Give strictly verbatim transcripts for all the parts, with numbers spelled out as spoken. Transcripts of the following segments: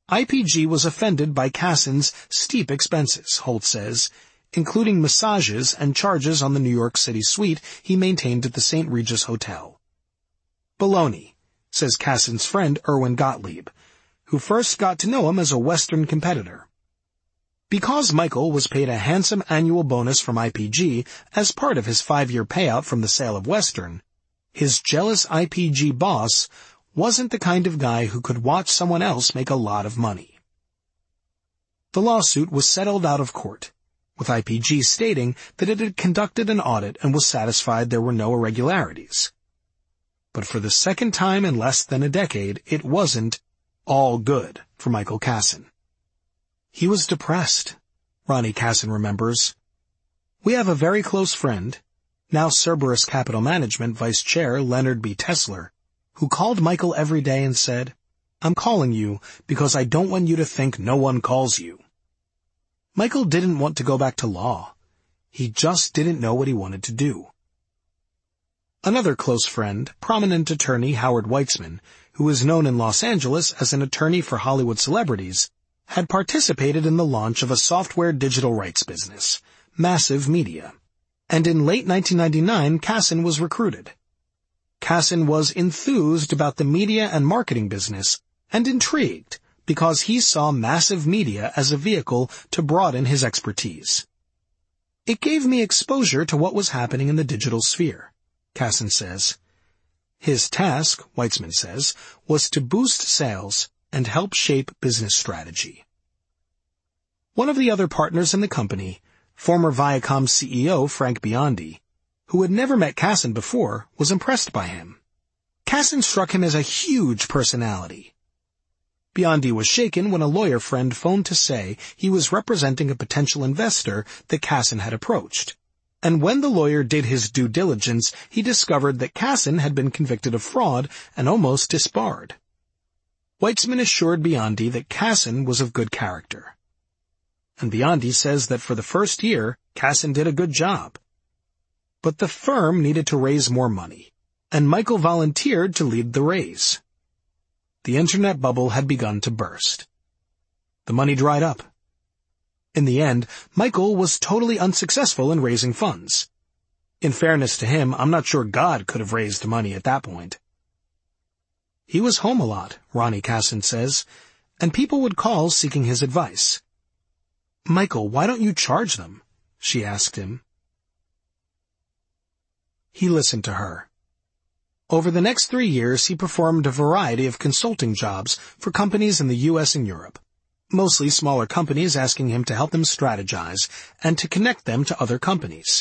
I P G was offended by Cassin's steep expenses, Holt says, including massages and charges on the New York City suite he maintained at the Saint Regis Hotel. Baloney, says Cassin's friend Erwin Gottlieb, who first got to know him as a Western competitor. Because Michael was paid a handsome annual bonus from I P G as part of his five-year payout from the sale of Western, his jealous I P G boss wasn't the kind of guy who could watch someone else make a lot of money. The lawsuit was settled out of court, with I P G stating that it had conducted an audit and was satisfied there were no irregularities. But for the second time in less than a decade, it wasn't all good for Michael Cassin. He was depressed, Ronnie Cassin remembers. We have a very close friend, now Cerberus Capital Management Vice Chair Leonard B. Tesler, who called Michael every day and said, "I'm calling you because I don't want you to think no one calls you." Michael didn't want to go back to law. He just didn't know what he wanted to do. Another close friend, prominent attorney Howard Weitzman, who is known in Los Angeles as an attorney for Hollywood celebrities, had participated in the launch of a software digital rights business, Massive Media. And in late nineteen ninety-nine, Cassin was recruited. Cassin was enthused about the media and marketing business and intrigued because he saw Massive Media as a vehicle to broaden his expertise. It gave me exposure to what was happening in the digital sphere, Cassin says. His task, Weitzman says, was to boost sales and help shape business strategy. One of the other partners in the company, former Viacom C E O Frank Biondi, who had never met Cassin before, was impressed by him. Cassin struck him as a huge personality. Biondi was shaken when a lawyer friend phoned to say he was representing a potential investor that Cassin had approached. And when the lawyer did his due diligence, he discovered that Cassin had been convicted of fraud and almost disbarred. Weitzman assured Biondi that Cassin was of good character. And Biondi says that for the first year, Cassin did a good job. But the firm needed to raise more money, and Michael volunteered to lead the raise. The internet bubble had begun to burst. The money dried up. In the end, Michael was totally unsuccessful in raising funds. In fairness to him, I'm not sure God could have raised money at that point. He was home a lot, Ronnie Cassin says, and people would call seeking his advice. "Michael, why don't you charge them?" she asked him. He listened to her. Over the next three years, he performed a variety of consulting jobs for companies in the U S and Europe, mostly smaller companies asking him to help them strategize and to connect them to other companies.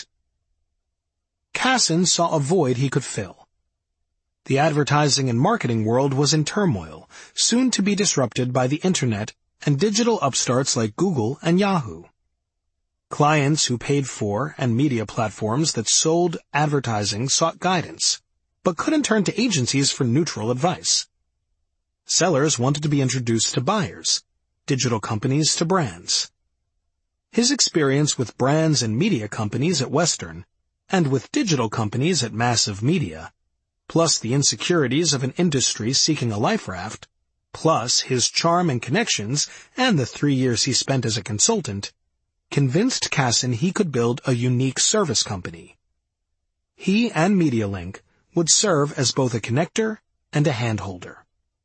Cassin saw a void he could fill. The advertising and marketing world was in turmoil, soon to be disrupted by the Internet and digital upstarts like Google and Yahoo. Clients who paid for and media platforms that sold advertising sought guidance, but couldn't turn to agencies for neutral advice. Sellers wanted to be introduced to buyers, digital companies to brands. His experience with brands and media companies at Western, and with digital companies at Massive Media, plus the insecurities of an industry seeking a life raft, plus his charm and connections and the three years he spent as a consultant, convinced Cassin he could build a unique service company. He and MediaLink would serve as both a connector and a handholder.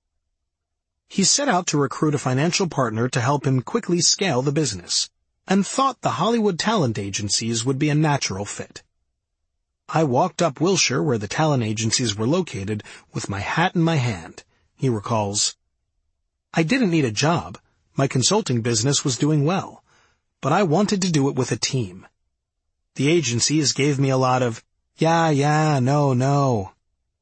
He set out to recruit a financial partner to help him quickly scale the business, and thought the Hollywood talent agencies would be a natural fit. "I walked up Wilshire, where the talent agencies were located, with my hat in my hand," he recalls. "I didn't need a job. My consulting business was doing well, but I wanted to do it with a team. The agencies gave me a lot of, yeah, yeah, no, no."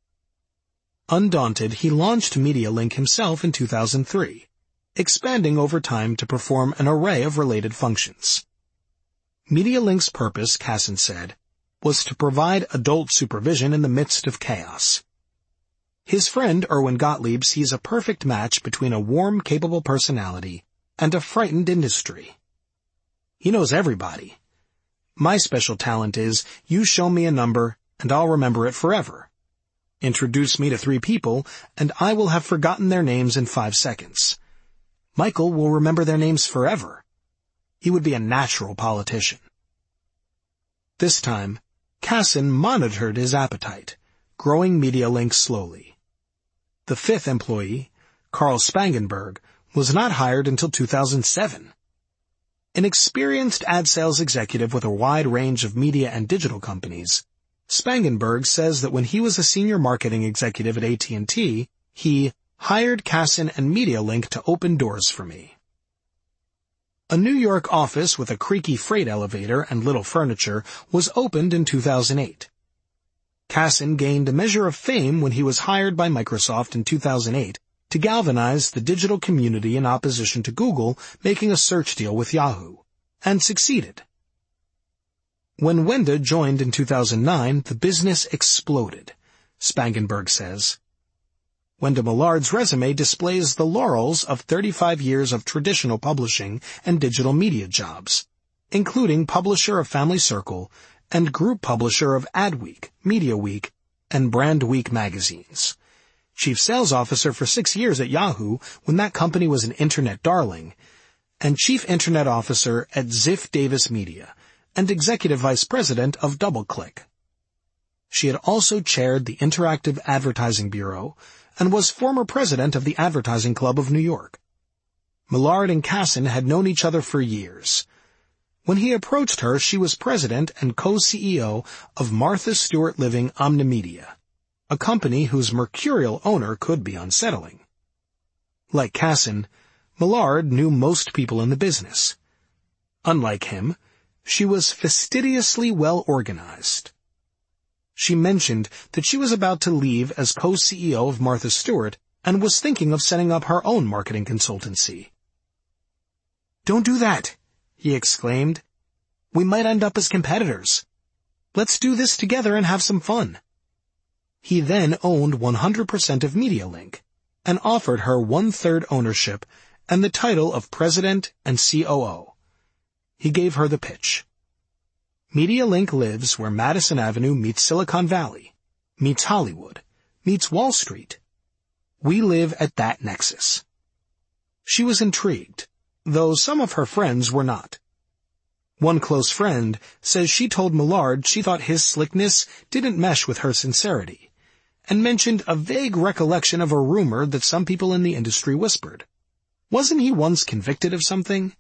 Undaunted, he launched MediaLink himself in two thousand three, expanding over time to perform an array of related functions. MediaLink's purpose, Cassin said, was to provide adult supervision in the midst of chaos. His friend Erwin Gottlieb sees a perfect match between a warm, capable personality and a frightened industry. He knows everybody. "My special talent is, you show me a number, and I'll remember it forever. Introduce me to three people, and I will have forgotten their names in five seconds. Michael will remember their names forever. He would be a natural politician. This time, Casson monitored his appetite, growing MediaLink slowly. The fifth employee, Carl Spangenberg, was not hired until two thousand seven. An experienced ad sales executive with a wide range of media and digital companies, Spangenberg says that when he was a senior marketing executive at A T and T, he hired Casson and MediaLink to open doors for me. A New York office with a creaky freight elevator and little furniture was opened in two thousand eight. Casson gained a measure of fame when he was hired by Microsoft in two thousand eight to galvanize the digital community in opposition to Google making a search deal with Yahoo, and succeeded. When Wenda joined in two thousand nine, the business exploded, Spangenberg says. Wenda Millard's resume displays the laurels of thirty-five years of traditional publishing and digital media jobs, including publisher of Family Circle and group publisher of Adweek, MediaWeek, and Brandweek magazines. Chief Sales Officer for six years at Yahoo when that company was an Internet darling, and Chief Internet Officer at Ziff Davis Media, and Executive Vice President of DoubleClick. She had also chaired the Interactive Advertising Bureau and was former president of the Advertising Club of New York. Millard and Casson had known each other for years. When he approached her, she was president and co-C E O of Martha Stewart Living Omnimedia, a company whose mercurial owner could be unsettling. Like Casson, Millard knew most people in the business. Unlike him, she was fastidiously well organized. She mentioned that she was about to leave as co-C E O of Martha Stewart and was thinking of setting up her own marketing consultancy. "Don't do that," he exclaimed. "We might end up as competitors. Let's do this together and have some fun." He then owned one hundred percent of MediaLink and offered her one-third ownership and the title of president and C O O. He gave her the pitch. MediaLink lives where Madison Avenue meets Silicon Valley, meets Hollywood, meets Wall Street. We live at that nexus. She was intrigued, though some of her friends were not. One close friend says she told Millard she thought his slickness didn't mesh with her sincerity, and mentioned a vague recollection of a rumor that some people in the industry whispered. Wasn't he once convicted of something?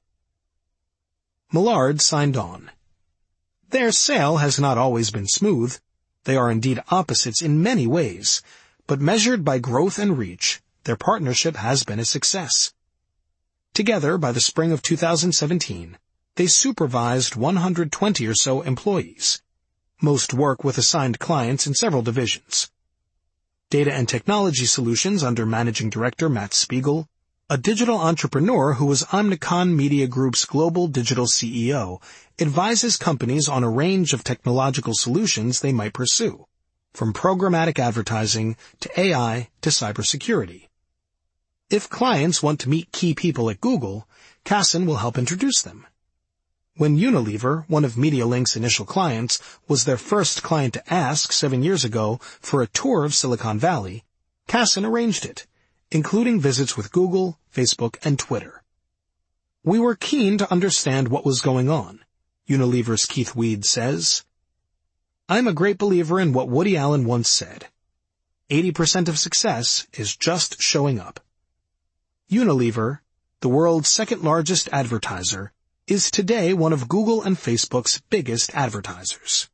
Millard signed on. Their sale has not always been smooth. They are indeed opposites in many ways, but measured by growth and reach, their partnership has been a success. Together, by the spring of two thousand seventeen, they supervised one hundred twenty or so employees. Most work with assigned clients in several divisions. Data and Technology Solutions under Managing Director Matt Spiegel, a digital entrepreneur who was Omnicom Media Group's global digital C E O, advises companies on a range of technological solutions they might pursue, from programmatic advertising to A I to cybersecurity. If clients want to meet key people at Google, Casson will help introduce them. When Unilever, one of MediaLink's initial clients, was their first client to ask seven years ago for a tour of Silicon Valley, Casson arranged it, including visits with Google, Facebook, and Twitter. We were keen to understand what was going on, Unilever's Keith Weed says. I'm a great believer in what Woody Allen once said. eighty percent of success is just showing up. Unilever, the world's second largest advertiser, is today one of Google and Facebook's biggest advertisers.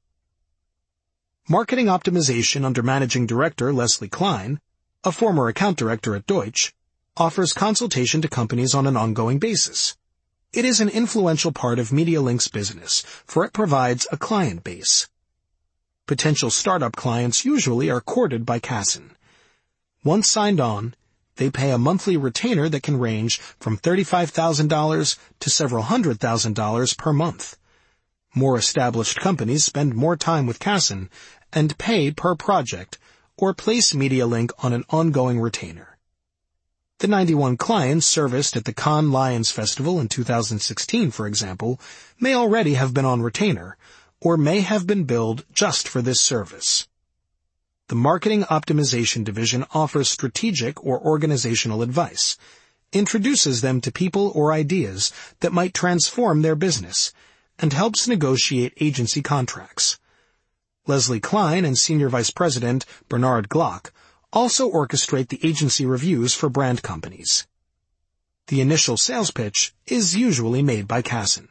Marketing optimization under Managing Director Leslie Klein, a former account director at Deutsch, offers consultation to companies on an ongoing basis. It is an influential part of MediaLink's business, for it provides a client base. Potential startup clients usually are courted by Casson. Once signed on, they pay a monthly retainer that can range from thirty-five thousand dollars to several hundred thousand dollars per month. More established companies spend more time with Casson and pay per project or place MediaLink on an ongoing retainer. The ninety-one clients serviced at the Cannes Lions Festival in two thousand sixteen, for example, may already have been on retainer, or may have been billed just for this service. The Marketing Optimization Division offers strategic or organizational advice, introduces them to people or ideas that might transform their business, and helps negotiate agency contracts. Leslie Klein and Senior Vice President Bernard Glock also orchestrate the agency reviews for brand companies. The initial sales pitch is usually made by Kasson.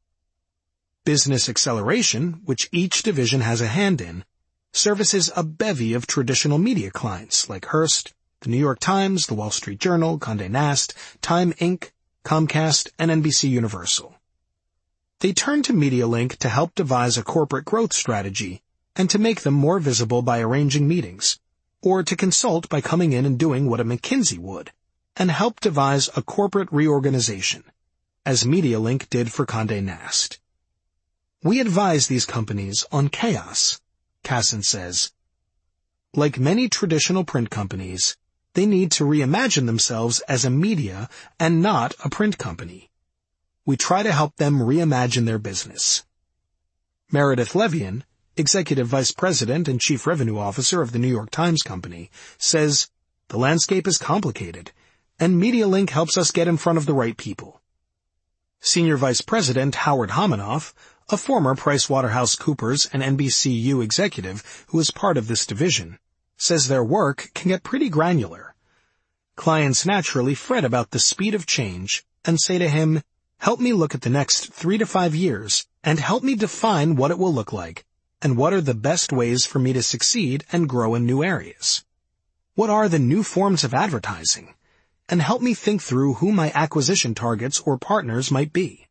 Business acceleration, which each division has a hand in, services a bevy of traditional media clients like Hearst, the New York Times, the Wall Street Journal, Condé Nast, Time Incorporated, Comcast, and N B C Universal. They turn to MediaLink to help devise a corporate growth strategy and to make them more visible by arranging meetings, or to consult by coming in and doing what a McKinsey would, and help devise a corporate reorganization, as MediaLink did for Condé Nast. We advise these companies on chaos, Kasson says. Like many traditional print companies, they need to reimagine themselves as a media and not a print company. We try to help them reimagine their business. Meredith Levien, Executive Vice President and Chief Revenue Officer of the New York Times Company, says, "The landscape is complicated, and MediaLink helps us get in front of the right people." Senior Vice President Howard Homanoff, a former PricewaterhouseCoopers and N B C U executive who is part of this division, says their work can get pretty granular. Clients naturally fret about the speed of change and say to him, "Help me look at the next three to five years and help me define what it will look like and what are the best ways for me to succeed and grow in new areas. What are the new forms of advertising? And help me think through who my acquisition targets or partners might be."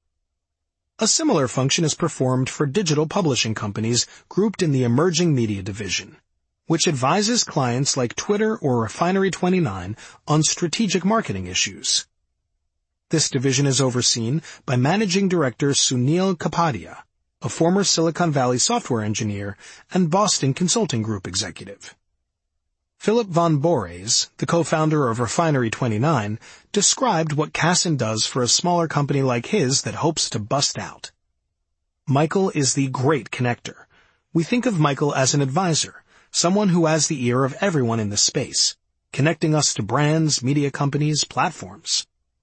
A similar function is performed for digital publishing companies grouped in the Emerging Media Division, which advises clients like Twitter or Refinery twenty-nine on strategic marketing issues. This division is overseen by Managing Director Sunil Kapadia, a former Silicon Valley software engineer and Boston Consulting Group executive. Philip von Bores, the co-founder of Refinery twenty-nine, described what Kasson does for a smaller company like his that hopes to bust out. Michael is the great connector. We think of Michael as an advisor, someone who has the ear of everyone in the space, connecting us to brands, media companies, platforms.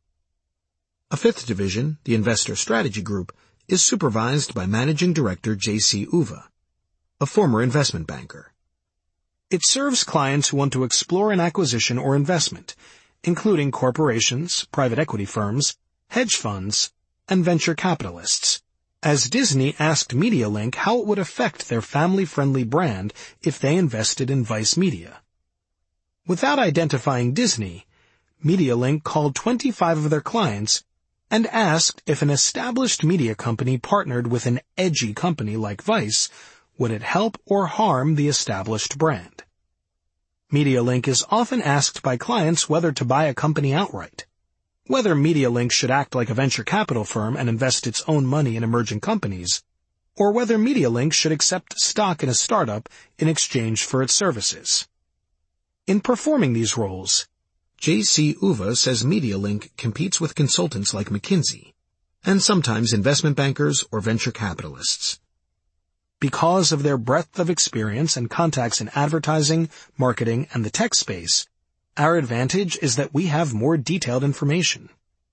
A fifth division, the Investor Strategy Group, is supervised by Managing Director J C Uva, a former investment banker. It serves clients who want to explore an acquisition or investment, including corporations, private equity firms, hedge funds, and venture capitalists, as Disney asked MediaLink how it would affect their family-friendly brand if they invested in Vice Media. Without identifying Disney, MediaLink called twenty-five of their clients and asked if an established media company partnered with an edgy company like Vice, would it help or harm the established brand? MediaLink is often asked by clients whether to buy a company outright, whether MediaLink should act like a venture capital firm and invest its own money in emerging companies, or whether MediaLink should accept stock in a startup in exchange for its services. In performing these roles, J C Uva says MediaLink competes with consultants like McKinsey, and sometimes investment bankers or venture capitalists. Because of their breadth of experience and contacts in advertising, marketing, and the tech space, our advantage is that we have more detailed information.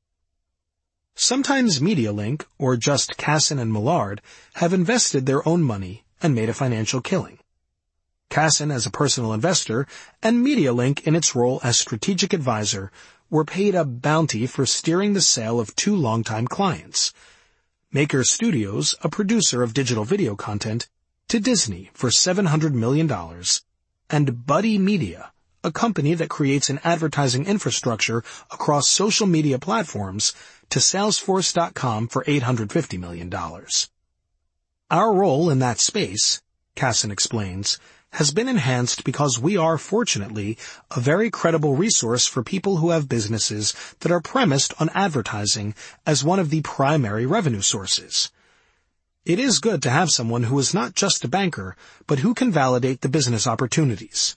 Sometimes MediaLink, or just Kasson and Millard, have invested their own money and made a financial killing. Kasson as a personal investor, and MediaLink in its role as strategic advisor, were paid a bounty for steering the sale of two longtime clients, Maker Studios, a producer of digital video content, to Disney for seven hundred million dollars, and Buddy Media, a company that creates an advertising infrastructure across social media platforms, to Salesforce dot com for eight hundred fifty million dollars. Our role in that space, Kasson explains, has been enhanced because we are, fortunately, a very credible resource for people who have businesses that are premised on advertising as one of the primary revenue sources. It is good to have someone who is not just a banker, but who can validate the business opportunities.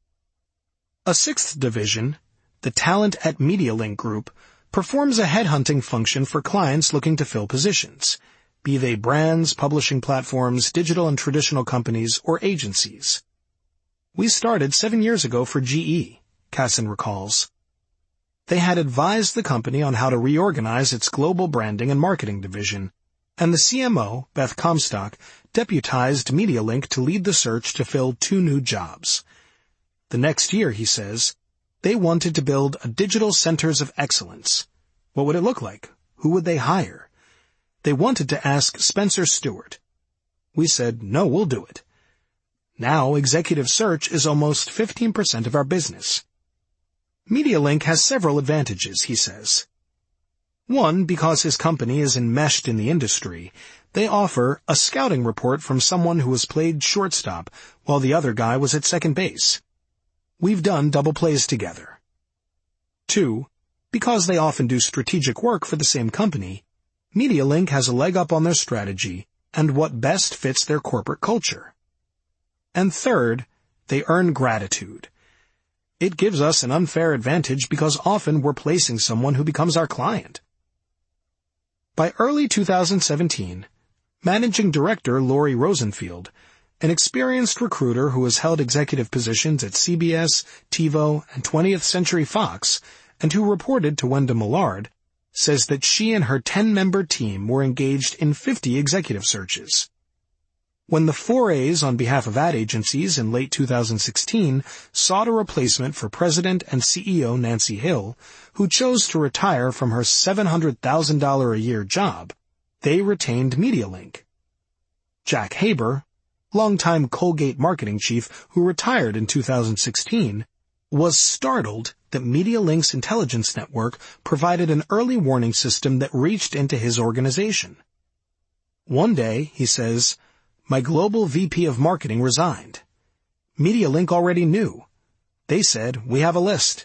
A sixth division, the Talent at MediaLink Group, performs a headhunting function for clients looking to fill positions, be they brands, publishing platforms, digital and traditional companies, or agencies. We started seven years ago for G E, Kasson recalls. They had advised the company on how to reorganize its global branding and marketing division, and the C M O, Beth Comstock, deputized MediaLink to lead the search to fill two new jobs. The next year, he says, they wanted to build a digital centers of excellence. What would it look like? Who would they hire? They wanted to ask Spencer Stewart. We said, no, we'll do it. Now, executive search is almost fifteen percent of our business. MediaLink has several advantages, he says. One, because his company is enmeshed in the industry, they offer a scouting report from someone who has played shortstop while the other guy was at second base. We've done double plays together. Two, because they often do strategic work for the same company, MediaLink has a leg up on their strategy and what best fits their corporate culture. And third, they earn gratitude. It gives us an unfair advantage because often we're placing someone who becomes our client. By early two thousand seventeen, Managing Director Lori Rosenfield, an experienced recruiter who has held executive positions at C B S, TiVo, and twentieth Century Fox, and who reported to Wenda Millard, says that she and her ten-member team were engaged in fifty executive searches. When the four A's on behalf of ad agencies in late two thousand sixteen sought a replacement for President and C E O Nancy Hill, who chose to retire from her seven hundred thousand dollars a year job, they retained MediaLink. Jack Haber, longtime Colgate marketing chief who retired in two thousand sixteen, was startled that MediaLink's intelligence network provided an early warning system that reached into his organization. One day, he says, my global V P of marketing resigned. MediaLink already knew. They said, we have a list.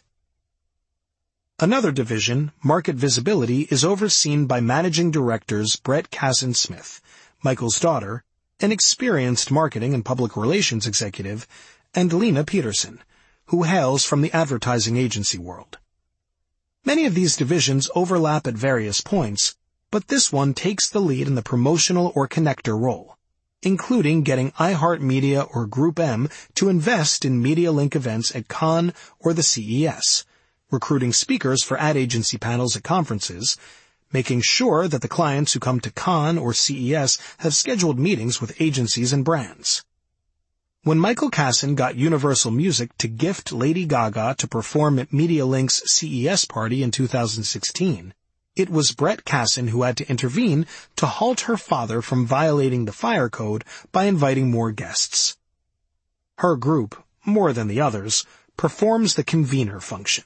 Another division, Market Visibility, is overseen by Managing Directors Brett Kasson-Smith, Michael's daughter, an experienced marketing and public relations executive, and Lena Peterson, who hails from the advertising agency world. Many of these divisions overlap at various points, but this one takes the lead in the promotional or connector role, including getting iHeartMedia or Group M to invest in MediaLink events at Cannes or the C E S, recruiting speakers for ad agency panels at conferences, making sure that the clients who come to Cannes or C E S have scheduled meetings with agencies and brands. When Michael Kasson got Universal Music to gift Lady Gaga to perform at MediaLink's C E S party in two thousand sixteen, it was Brett Kasson who had to intervene to halt her father from violating the fire code by inviting more guests. Her group, more than the others, performs the convener function.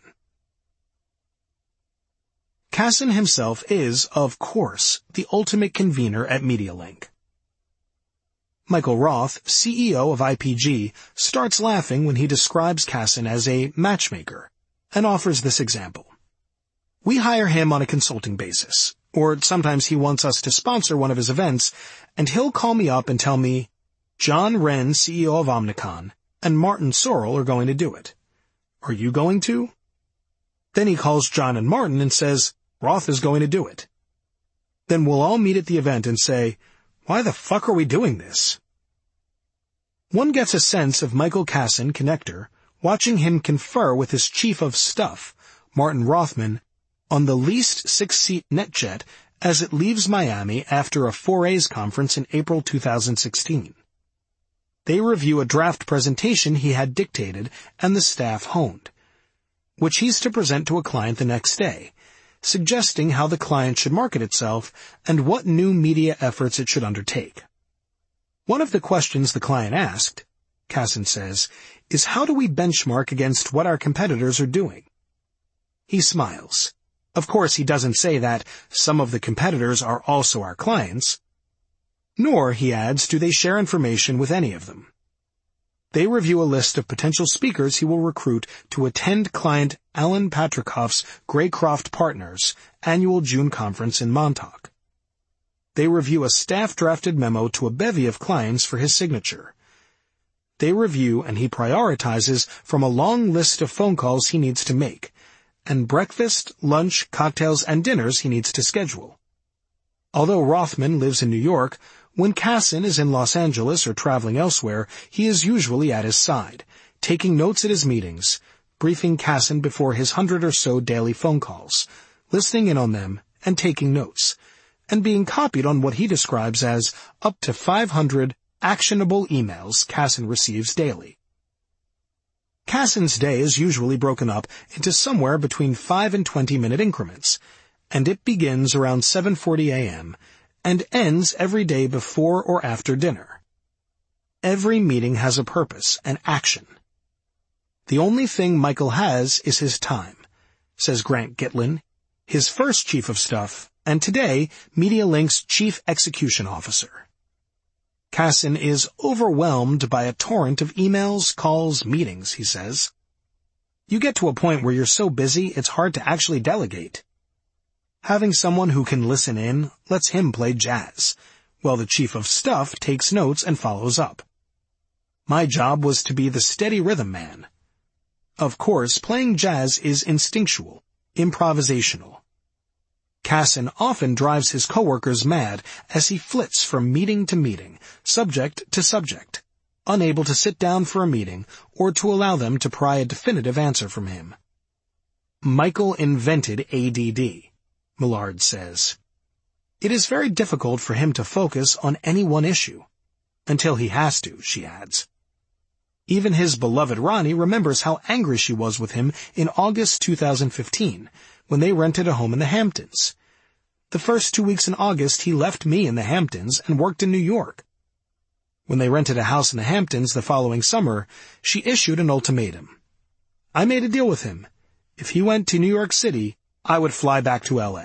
Kasson himself is, of course, the ultimate convener at MediaLink. Michael Roth, C E O of I P G, starts laughing when he describes Kasson as a matchmaker and offers this example. We hire him on a consulting basis, or sometimes he wants us to sponsor one of his events, and he'll call me up and tell me, John Wren, C E O of Omnicom, and Martin Sorrell are going to do it. Are you going to? Then he calls John and Martin and says, Roth is going to do it. Then we'll all meet at the event and say, why the fuck are we doing this? One gets a sense of Michael Kasson, connector, watching him confer with his chief of staff, Martin Rothman, on the leased six-seat NetJet as it leaves Miami after a four A's conference in April two thousand sixteen. They review a draft presentation he had dictated and the staff honed, which he's to present to a client the next day, suggesting how the client should market itself and what new media efforts it should undertake. One of the questions the client asked, Kasson says, is how do we benchmark against what our competitors are doing? He smiles. Of course, he doesn't say that some of the competitors are also our clients. Nor, he adds, do they share information with any of them. They review a list of potential speakers he will recruit to attend client Alan Patrikoff's Graycroft Partners annual June conference in Montauk. They review a staff-drafted memo to a bevy of clients for his signature. They review and he prioritizes from a long list of phone calls he needs to make, and breakfast, lunch, cocktails, and dinners he needs to schedule. Although Rothman lives in New York, when Kasson is in Los Angeles or traveling elsewhere, he is usually at his side, taking notes at his meetings, briefing Kassan before his hundred or so daily phone calls, listening in on them and taking notes, and being copied on what he describes as up to five hundred actionable emails Kassan receives daily. Kassan's day is usually broken up into somewhere between five and twenty-minute increments, and it begins around seven forty a.m. and ends every day before or after dinner. Every meeting has a purpose and action. The only thing Michael has is his time, says Grant Gitlin, his first chief of staff, and today MediaLink's chief execution officer. Kassan is overwhelmed by a torrent of emails, calls, meetings, he says. You get to a point where you're so busy it's hard to actually delegate. Having someone who can listen in lets him play jazz, while the chief of staff takes notes and follows up. My job was to be the steady rhythm man. Of course, playing jazz is instinctual, improvisational. Kassan often drives his coworkers mad as he flits from meeting to meeting, subject to subject, unable to sit down for a meeting or to allow them to pry a definitive answer from him. Michael invented A D D, Millard says. It is very difficult for him to focus on any one issue. Until he has to, she adds. Even his beloved Ronnie remembers how angry she was with him in August two thousand fifteen, when they rented a home in the Hamptons. The first two weeks in August, he left me in the Hamptons and worked in New York. When they rented a house in the Hamptons the following summer, she issued an ultimatum. I made a deal with him. If he went to New York City, I would fly back to L A.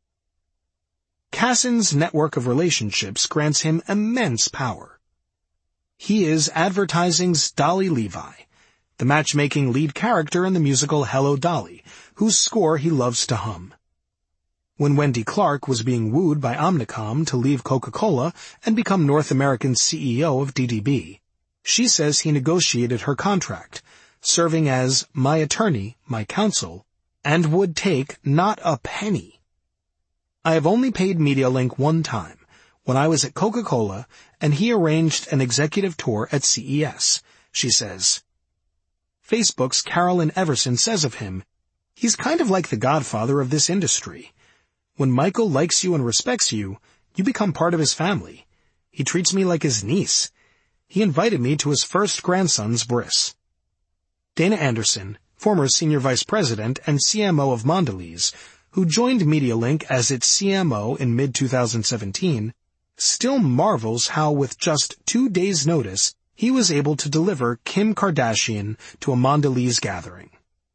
Kassan's network of relationships grants him immense power. He is advertising's Dolly Levi, the matchmaking lead character in the musical Hello, Dolly, whose score he loves to hum. When Wendy Clark was being wooed by Omnicom to leave Coca-Cola and become North American C E O of D D B, she says he negotiated her contract, serving as my attorney, my counsel, and would take not a penny. I have only paid MediaLink one time, when I was at Coca-Cola and he arranged an executive tour at C E S, she says. Facebook's Carolyn Everson says of him, he's kind of like the godfather of this industry. When Michael likes you and respects you, you become part of his family. He treats me like his niece. He invited me to his first grandson's bris. Dana Anderson, former senior vice president and C M O of Mondelez, who joined MediaLink as its C M O in mid twenty seventeen, still marvels how with just two days' notice he was able to deliver Kim Kardashian to a Mondelez gathering.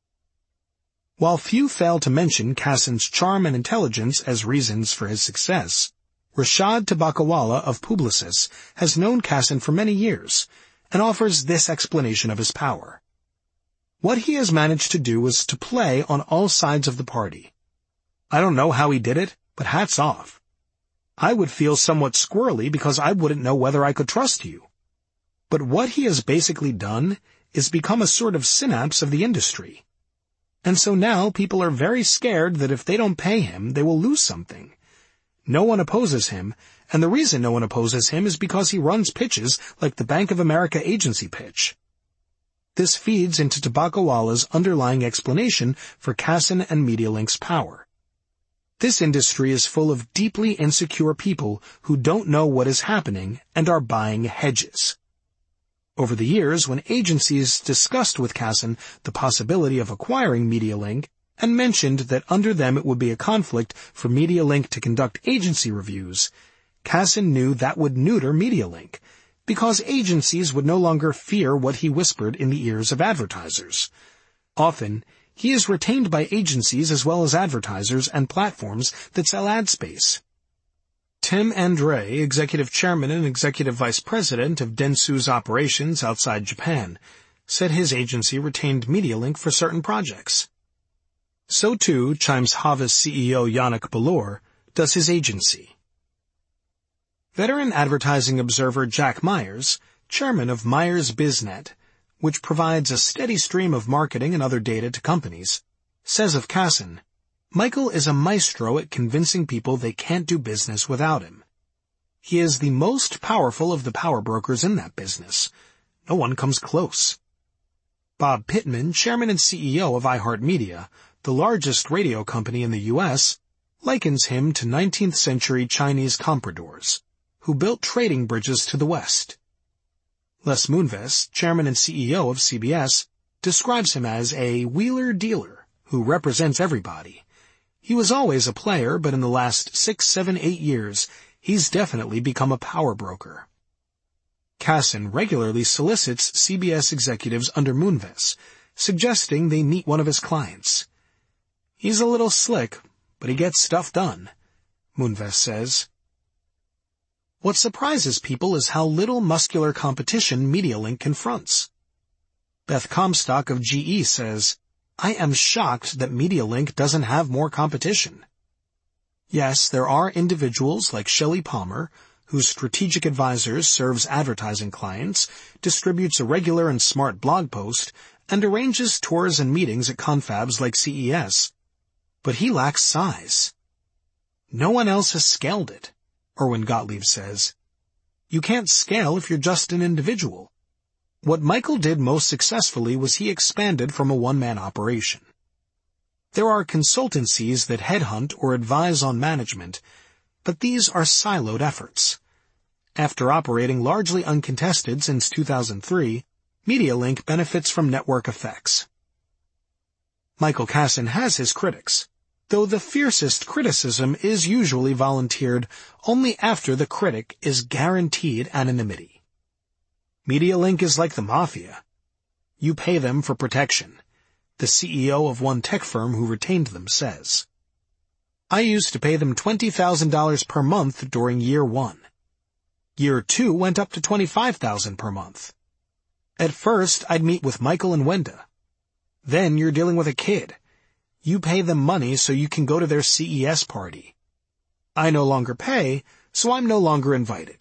While few fail to mention Kassan's charm and intelligence as reasons for his success, Rashad Tabakawala of Publicis has known Kassan for many years and offers this explanation of his power. What he has managed to do is to play on all sides of the party. I don't know how he did it, but hats off. I would feel somewhat squirrely because I wouldn't know whether I could trust you. But what he has basically done is become a sort of synapse of the industry. And so now people are very scared that if they don't pay him, they will lose something. No one opposes him, and the reason no one opposes him is because he runs pitches like the Bank of America agency pitch. This feeds into Tabakawala's underlying explanation for Kassan and MediaLink's power. This industry is full of deeply insecure people who don't know what is happening and are buying hedges. Over the years, when agencies discussed with Kassan the possibility of acquiring MediaLink and mentioned that under them it would be a conflict for MediaLink to conduct agency reviews, Kassan knew that would neuter MediaLink, because agencies would no longer fear what he whispered in the ears of advertisers. Often, he is retained by agencies as well as advertisers and platforms that sell ad space. Tim Andre, executive chairman and executive vice president of Dentsu's operations outside Japan, said his agency retained MediaLink for certain projects. So too, chimes Havas C E O Yannick Ballor, does his agency. Veteran advertising observer Jack Myers, chairman of Myers BizNet, which provides a steady stream of marketing and other data to companies, says of Kassan, Michael is a maestro at convincing people they can't do business without him. He is the most powerful of the power brokers in that business. No one comes close. Bob Pittman, chairman and C E O of iHeartMedia, the largest radio company in the U S, likens him to nineteenth century Chinese compradors, who built trading bridges to the West. Les Moonves, chairman and C E O of C B S, describes him as a wheeler-dealer who represents everybody. He was always a player, but in the last six, seven, eight years, he's definitely become a power broker. Kassin regularly solicits C B S executives under Moonves, suggesting they meet one of his clients. He's a little slick, but he gets stuff done, Moonves says. What surprises people is how little muscular competition MediaLink confronts. Beth Comstock of G E says, I am shocked that MediaLink doesn't have more competition. Yes, there are individuals like Shelley Palmer, whose strategic advisors serves advertising clients, distributes a regular and smart blog post, and arranges tours and meetings at confabs like C E S. But he lacks size. No one else has scaled it, Erwin Gottlieb says. You can't scale if you're just an individual. What Michael did most successfully was he expanded from a one-man operation. There are consultancies that headhunt or advise on management, but these are siloed efforts. After operating largely uncontested since two thousand three, MediaLink benefits from network effects. Michael Kassin has his critics, though the fiercest criticism is usually volunteered only after the critic is guaranteed anonymity. MediaLink is like the mafia. You pay them for protection, the C E O of one tech firm who retained them says. I used to pay them twenty thousand dollars per month during year one. Year two went up to twenty-five thousand dollars per month. At first, I'd meet with Michael and Wenda. Then you're dealing with a kid. You pay them money so you can go to their C E S party. I no longer pay, so I'm no longer invited.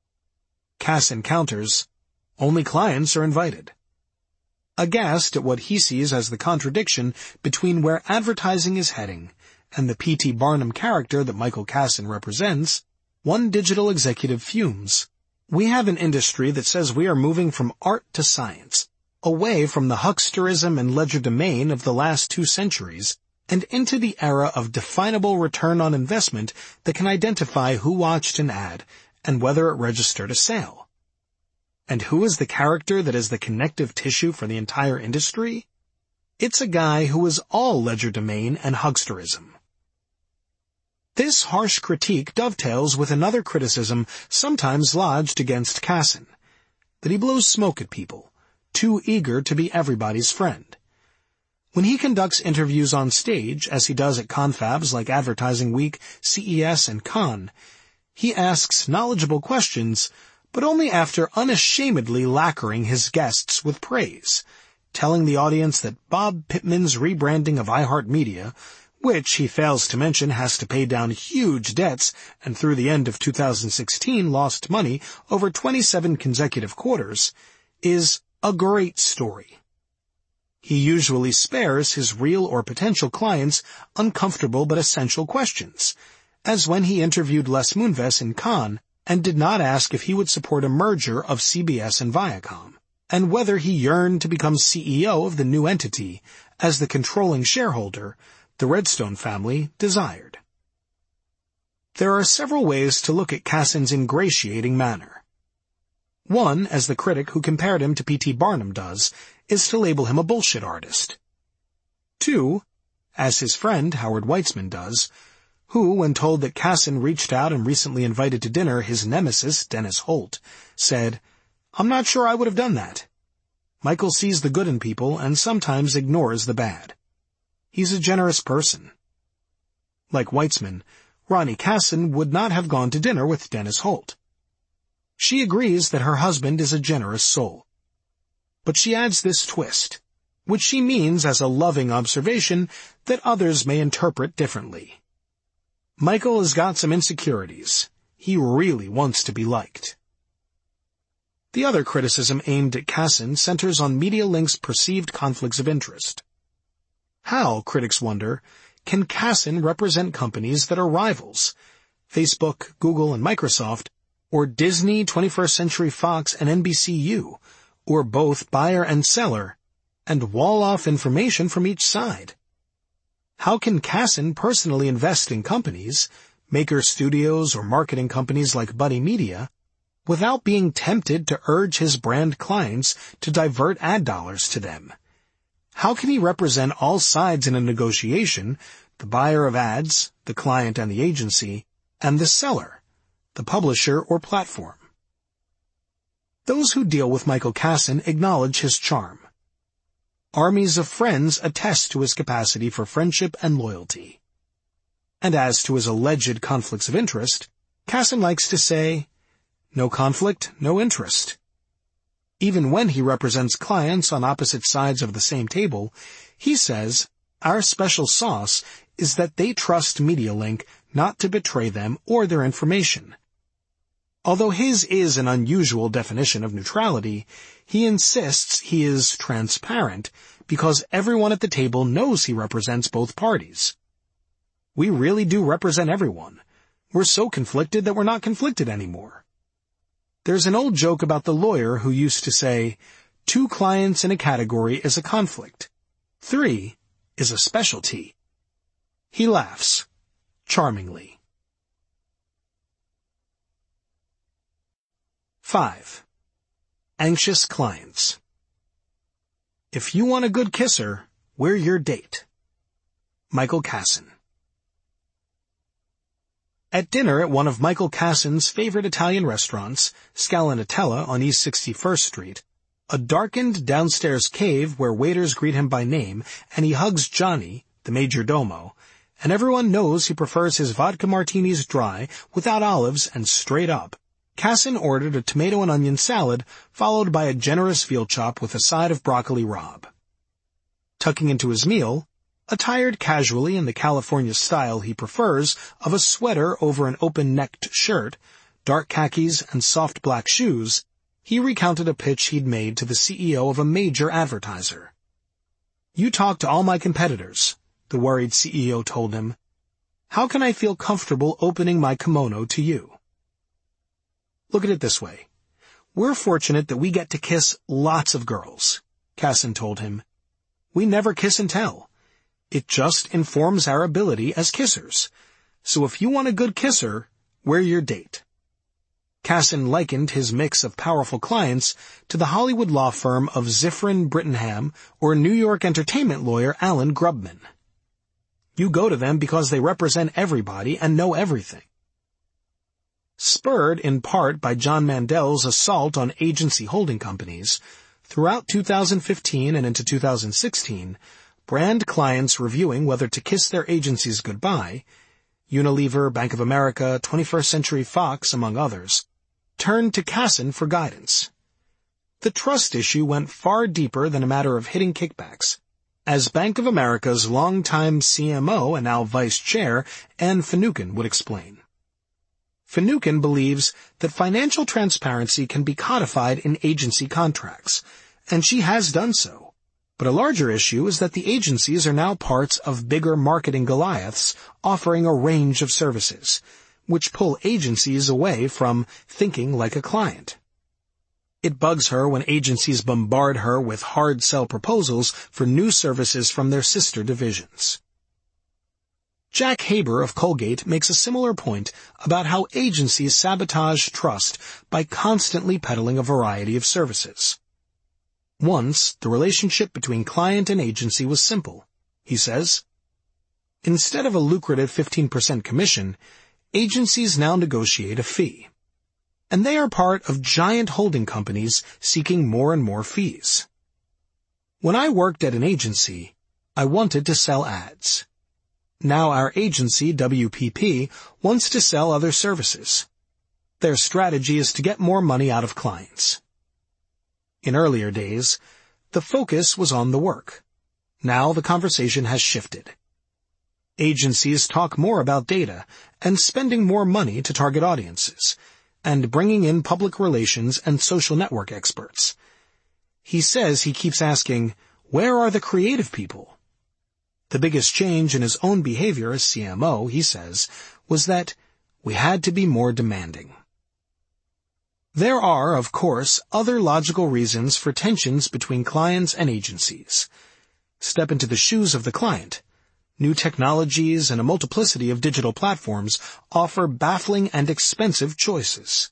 Kassin counters, only clients are invited. Aghast at what he sees as the contradiction between where advertising is heading and the P T Barnum character that Michael Kassin represents, one digital executive fumes. We have an industry that says we are moving from art to science, away from the hucksterism and legerdemain of the last two centuries, and into the era of definable return on investment that can identify who watched an ad and whether it registered a sale. And who is the character that is the connective tissue for the entire industry? It's a guy who is all legerdemain and hucksterism. This harsh critique dovetails with another criticism sometimes lodged against Kassin, that he blows smoke at people, too eager to be everybody's friend. When he conducts interviews on stage, as he does at confabs like Advertising Week, C E S, and Cannes, he asks knowledgeable questions, but only after unashamedly lacquering his guests with praise, telling the audience that Bob Pittman's rebranding of iHeartMedia, which he fails to mention has to pay down huge debts and through the end of two thousand sixteen lost money over twenty-seven consecutive quarters, is a great story. He usually spares his real or potential clients uncomfortable but essential questions, as when he interviewed Les Moonves in Cannes and did not ask if he would support a merger of C B S and Viacom, and whether he yearned to become C E O of the new entity as the controlling shareholder the Redstone family desired. There are several ways to look at Kassin's ingratiating manner. One, as the critic who compared him to P T Barnum does, is to label him a bullshit artist. Two, as his friend Howard Weitzman does, who, when told that Kassin reached out and recently invited to dinner his nemesis, Dennis Holt, said, I'm not sure I would have done that. Michael sees the good in people and sometimes ignores the bad. He's a generous person. Like Weitzman, Ronnie Kassin would not have gone to dinner with Dennis Holt. She agrees that her husband is a generous soul. But she adds this twist, which she means as a loving observation that others may interpret differently. Michael has got some insecurities. He really wants to be liked. The other criticism aimed at Kassin centers on MediaLink's perceived conflicts of interest. How, critics wonder, can Kassin represent companies that are rivals, Facebook, Google, and Microsoft, or Disney, twenty-first Century Fox, and N B C U, or both buyer and seller, and wall off information from each side? How can Kasson personally invest in companies, maker studios or marketing companies like Buddy Media, without being tempted to urge his brand clients to divert ad dollars to them? How can he represent all sides in a negotiation, the buyer of ads, the client and the agency, and the seller, the publisher or platform? Those who deal with Michael Kasson acknowledge his charm. Armies of friends attest to his capacity for friendship and loyalty. And as to his alleged conflicts of interest, Kasson likes to say, no conflict, no interest. Even when he represents clients on opposite sides of the same table, he says, our special sauce is that they trust MediaLink not to betray them or their information. Although his is an unusual definition of neutrality, he insists he is transparent because everyone at the table knows he represents both parties. We really do represent everyone. We're so conflicted that we're not conflicted anymore. There's an old joke about the lawyer who used to say, two clients in a category is a conflict. Three is a specialty. He laughs, charmingly. Five. Anxious clients. If you want a good kisser, we're your date. Michael Kasson. At dinner at one of Michael Kasson's favorite Italian restaurants, Scalinatella on East sixty-first Street, a darkened downstairs cave where waiters greet him by name, and he hugs Johnny, the major domo, and everyone knows he prefers his vodka martinis dry, without olives, and straight up. Kasson ordered a tomato and onion salad, followed by a generous veal chop with a side of broccoli rabe. Tucking into his meal, attired casually in the California style he prefers of a sweater over an open-necked shirt, dark khakis, and soft black shoes, he recounted a pitch he'd made to the C E O of a major advertiser. You talk to all my competitors, the worried C E O told him. How can I feel comfortable opening my kimono to you? Look at it this way. We're fortunate that we get to kiss lots of girls, Kasson told him. We never kiss and tell. It just informs our ability as kissers. So if you want a good kisser, we're your date. Kasson likened his mix of powerful clients to the Hollywood law firm of Zifrin Brittingham or New York entertainment lawyer Alan Grubman. You go to them because they represent everybody and know everything. Spurred in part by John Mandel's assault on agency holding companies, throughout two thousand fifteen and into two thousand sixteen, brand clients reviewing whether to kiss their agencies goodbye, Unilever, Bank of America, twenty-first Century Fox, among others, turned to Kasson for guidance. The trust issue went far deeper than a matter of hitting kickbacks, as Bank of America's longtime C M O and now vice chair, Anne Finucane, would explain. Finucane believes that financial transparency can be codified in agency contracts, and she has done so. But a larger issue is that the agencies are now parts of bigger marketing Goliaths offering a range of services, which pull agencies away from thinking like a client. It bugs her when agencies bombard her with hard sell proposals for new services from their sister divisions. Jack Haber of Colgate makes a similar point about how agencies sabotage trust by constantly peddling a variety of services. Once, the relationship between client and agency was simple, he says. Instead of a lucrative fifteen percent commission, agencies now negotiate a fee. And they are part of giant holding companies seeking more and more fees. When I worked at an agency, I wanted to sell ads. Now our agency, W P P, wants to sell other services. Their strategy is to get more money out of clients. In earlier days, the focus was on the work. Now the conversation has shifted. Agencies talk more about data and spending more money to target audiences, and bringing in public relations and social network experts. He says he keeps asking, where are the creative people? The biggest change in his own behavior as C M O, he says, was that we had to be more demanding. There are, of course, other logical reasons for tensions between clients and agencies. Step into the shoes of the client. New technologies and a multiplicity of digital platforms offer baffling and expensive choices.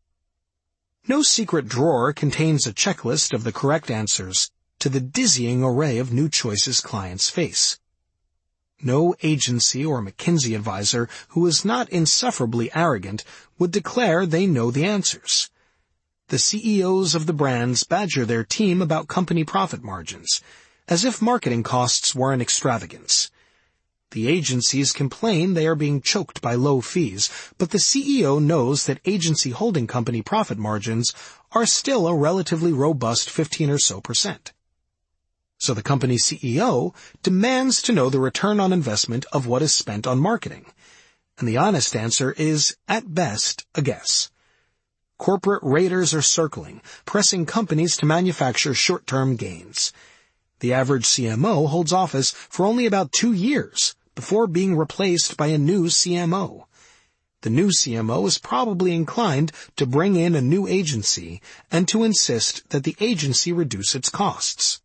No secret drawer contains a checklist of the correct answers to the dizzying array of new choices clients face. No agency or McKinsey advisor who is not insufferably arrogant would declare they know the answers. The C E Os of the brands badger their team about company profit margins, as if marketing costs were an extravagance. The agencies complain they are being choked by low fees, but the C E O knows that agency holding company profit margins are still a relatively robust fifteen or so percent. So the company's C E O demands to know the return on investment of what is spent on marketing. And the honest answer is, at best, a guess. Corporate raiders are circling, pressing companies to manufacture short-term gains. The average C M O holds office for only about two years before being replaced by a new C M O. The new C M O is probably inclined to bring in a new agency and to insist that the agency reduce its costs.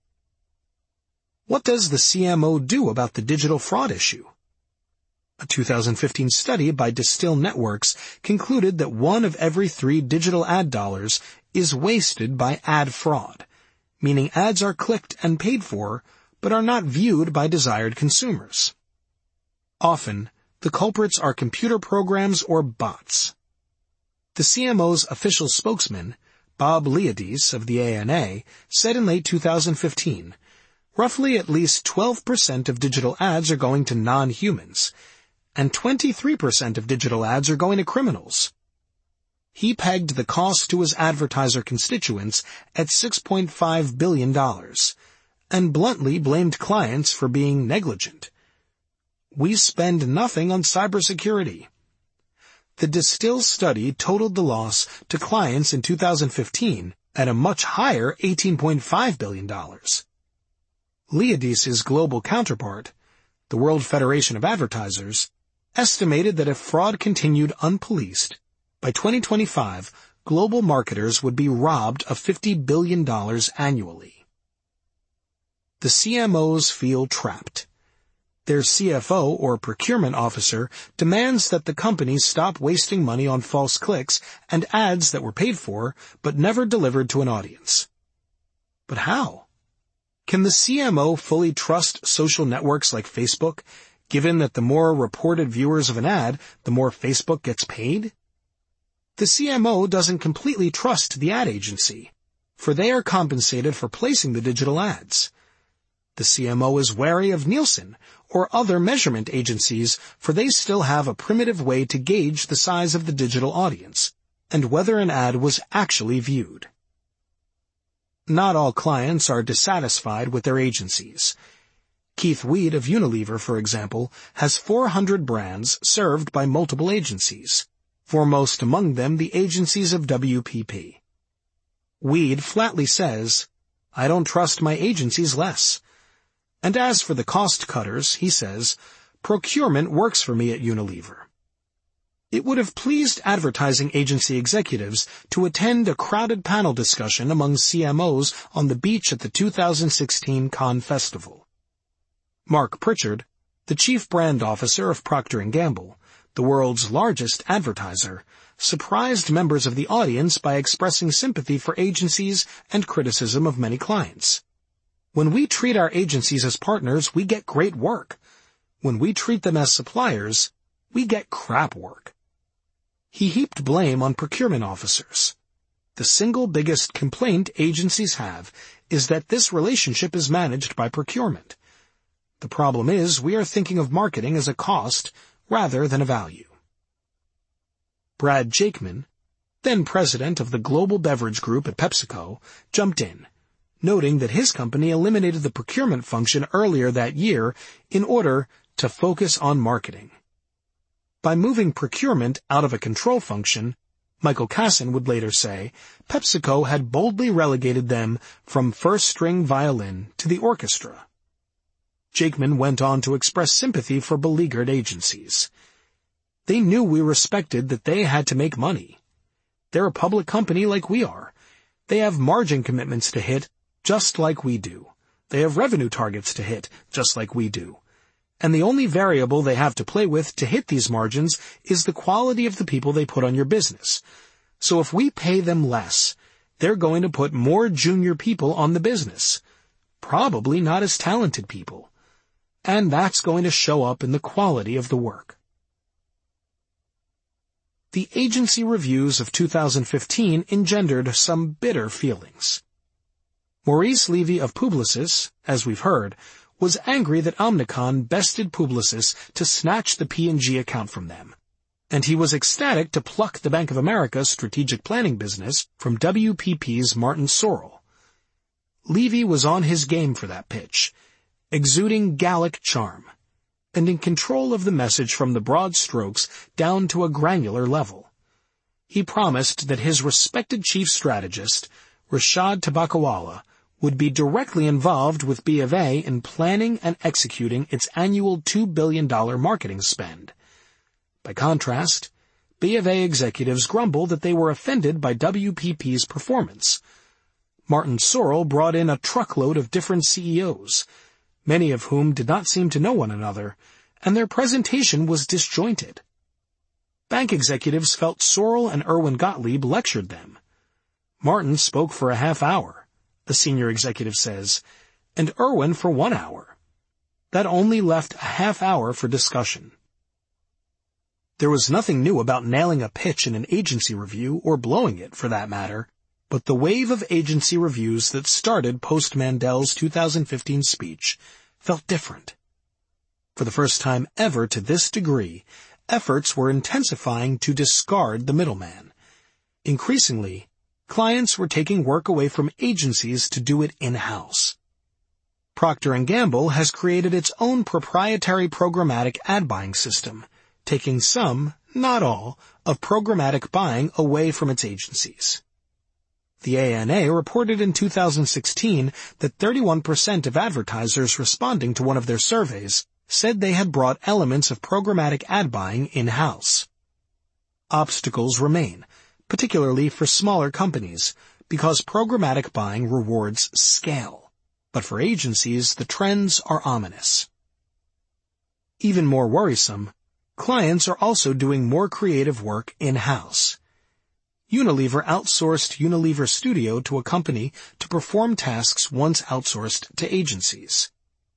What does the C M O do about the digital fraud issue? A two thousand fifteen study by Distill Networks concluded that one of every three digital ad dollars is wasted by ad fraud, meaning ads are clicked and paid for, but are not viewed by desired consumers. Often, the culprits are computer programs or bots. The C M O's official spokesman, Bob Liodice of the A N A, said in late two thousand fifteen, roughly at least twelve percent of digital ads are going to non-humans, and twenty-three percent of digital ads are going to criminals. He pegged the cost to his advertiser constituents at six point five billion dollars, and bluntly blamed clients for being negligent. We spend nothing on cybersecurity. The Distill study totaled the loss to clients in two thousand fifteen at a much higher eighteen point five billion dollars. Liodice's global counterpart, the World Federation of Advertisers, estimated that if fraud continued unpoliced, by twenty twenty-five, global marketers would be robbed of fifty billion dollars annually. The C M Os feel trapped. Their C F O or procurement officer demands that the companies stop wasting money on false clicks and ads that were paid for but never delivered to an audience. But how? Can the C M O fully trust social networks like Facebook, given that the more reported viewers of an ad, the more Facebook gets paid? The C M O doesn't completely trust the ad agency, for they are compensated for placing the digital ads. The C M O is wary of Nielsen or other measurement agencies, for they still have a primitive way to gauge the size of the digital audience and whether an ad was actually viewed. Not all clients are dissatisfied with their agencies. Keith Weed of Unilever, for example, has four hundred brands served by multiple agencies, foremost among them the agencies of W P P. Weed flatly says, "I don't trust my agencies less." And as for the cost cutters, he says, "Procurement works for me at Unilever." It would have pleased advertising agency executives to attend a crowded panel discussion among C M Os on the beach at the two thousand sixteen Cannes Festival. Mark Pritchard, the chief brand officer of Procter and Gamble, the world's largest advertiser, surprised members of the audience by expressing sympathy for agencies and criticism of many clients. "When we treat our agencies as partners, we get great work. When we treat them as suppliers, we get crap work." He heaped blame on procurement officers. The single biggest complaint agencies have is that this relationship is managed by procurement. The problem is we are thinking of marketing as a cost rather than a value. Brad Jakeman, then president of the global beverage group at PepsiCo, jumped in, noting that his company eliminated the procurement function earlier that year in order to focus on marketing. By moving procurement out of a control function, Michael Kasson would later say, PepsiCo had boldly relegated them from first-string violin to the orchestra. Jakeman went on to express sympathy for beleaguered agencies. "They knew we respected that they had to make money. They're a public company like we are. They have margin commitments to hit, just like we do. They have revenue targets to hit, just like we do. And the only variable they have to play with to hit these margins is the quality of the people they put on your business. So if we pay them less, they're going to put more junior people on the business. Probably not as talented people. And that's going to show up in the quality of the work. The agency reviews of two thousand fifteen engendered some bitter feelings. Maurice Levy of Publicis, as we've heard, was angry that Omnicom bested Publicis to snatch the P and G account from them, and he was ecstatic to pluck the Bank of America strategic planning business from W P P's Martin Sorrell. Levy was on his game for that pitch, exuding Gallic charm, and in control of the message from the broad strokes down to a granular level. He promised that his respected chief strategist, Rashad Tabakawala, would be directly involved with B of A in planning and executing its annual two billion dollars marketing spend. By contrast, B of A executives grumbled that they were offended by W P P's performance. Martin Sorrell brought in a truckload of different C E Os, many of whom did not seem to know one another, and their presentation was disjointed. Bank executives felt Sorrell and Irwin Gottlieb lectured them. Martin spoke for a half hour, a senior executive says, and Irwin for one hour. That only left a half hour for discussion. There was nothing new about nailing a pitch in an agency review, or blowing it, for that matter, but the wave of agency reviews that started post-Mandel's two thousand fifteen speech felt different. For the first time ever to this degree, efforts were intensifying to discard the middleman. Increasingly, clients were taking work away from agencies to do it in-house. Procter and Gamble has created its own proprietary programmatic ad buying system, taking some, not all, of programmatic buying away from its agencies. The A N A reported in two thousand sixteen that thirty-one percent of advertisers responding to one of their surveys said they had brought elements of programmatic ad buying in-house. Obstacles remain, particularly for smaller companies, because programmatic buying rewards scale. But for agencies, the trends are ominous. Even more worrisome, clients are also doing more creative work in-house. Unilever outsourced Unilever Studio to a company to perform tasks once outsourced to agencies.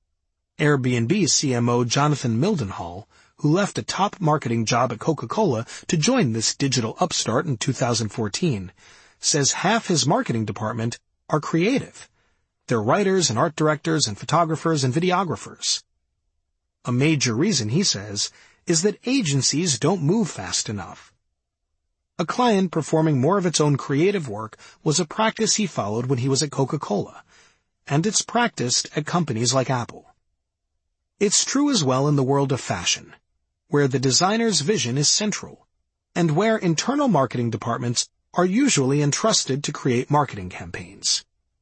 Airbnb C M O Jonathan Mildenhall, who left a top marketing job at Coca-Cola to join this digital upstart in two thousand fourteen, says half his marketing department are creative. They're writers and art directors and photographers and videographers. A major reason, he says, is that agencies don't move fast enough. A client performing more of its own creative work was a practice he followed when he was at Coca-Cola, and it's practiced at companies like Apple. It's true as well in the world of fashion, where the designer's vision is central, and where internal marketing departments are usually entrusted to create marketing campaigns.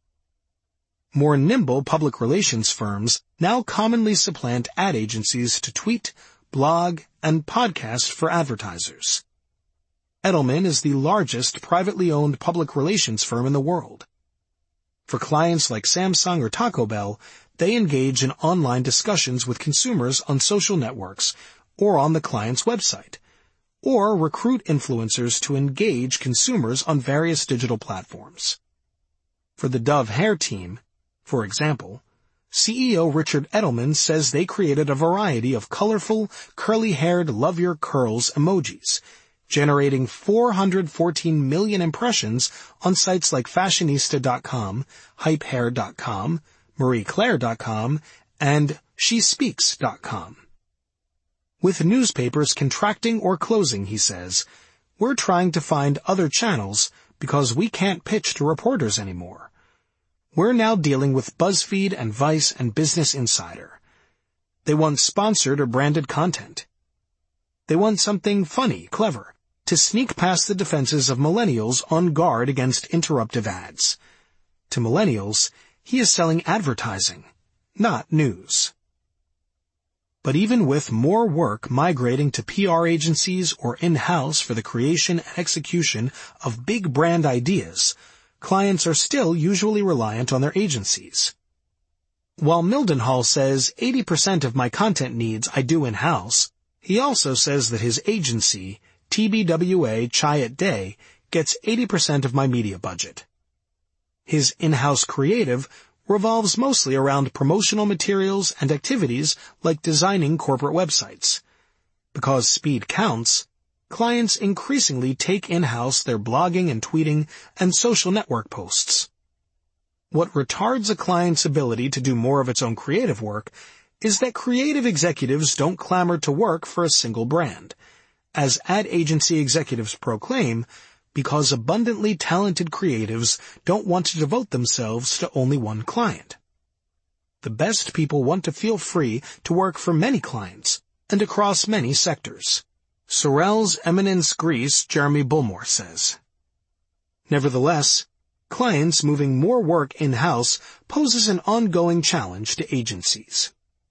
More nimble public relations firms now commonly supplant ad agencies to tweet, blog, and podcast for advertisers. Edelman is the largest privately owned public relations firm in the world. For clients like Samsung or Taco Bell, they engage in online discussions with consumers on social networks or on the client's website, or recruit influencers to engage consumers on various digital platforms. For the Dove Hair team, for example, C E O Richard Edelman says they created a variety of colorful, curly-haired love your curls emojis, generating four hundred fourteen million impressions on sites like fashionista dot com, hype hair dot com, marie claire dot com, and she speaks dot com. With newspapers contracting or closing, he says, we're trying to find other channels because we can't pitch to reporters anymore. We're now dealing with BuzzFeed and Vice and Business Insider. They want sponsored or branded content. They want something funny, clever, to sneak past the defenses of millennials on guard against interruptive ads. To millennials, he is selling advertising, not news. But even with more work migrating to P R agencies or in-house for the creation and execution of big brand ideas, clients are still usually reliant on their agencies. While Mildenhall says eighty percent of my content needs I do in-house, he also says that his agency, T B W A Chiat Day, gets eighty percent of my media budget. His in-house creative revolves mostly around promotional materials and activities like designing corporate websites. Because speed counts, clients increasingly take in-house their blogging and tweeting and social network posts. What retards a client's ability to do more of its own creative work is that creative executives don't clamor to work for a single brand. As ad agency executives proclaim, because abundantly talented creatives don't want to devote themselves to only one client. The best people want to feel free to work for many clients and across many sectors. Sorel's Eminence Gris Jeremy Bullmore says. Nevertheless, clients moving more work in-house poses an ongoing challenge to agencies.